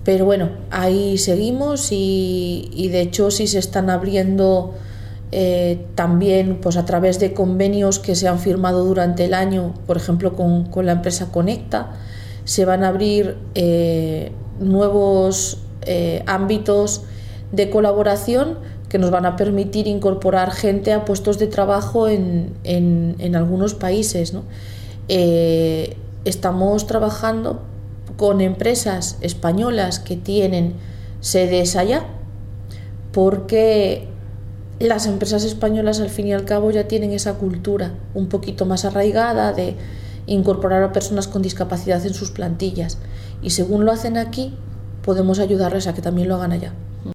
Pero bueno, ahí seguimos y de hecho sí se están abriendo también pues a través de convenios que se han firmado durante el año, por ejemplo con la empresa Conecta, se van a abrir nuevos ámbitos de colaboración que nos van a permitir incorporar gente a puestos de trabajo en algunos países, ¿no? Estamos trabajando con empresas españolas que tienen sedes allá, porque las empresas españolas al fin y al cabo ya tienen esa cultura un poquito más arraigada de incorporar a personas con discapacidad en sus plantillas, y según lo hacen aquí podemos ayudarles a que también lo hagan allá.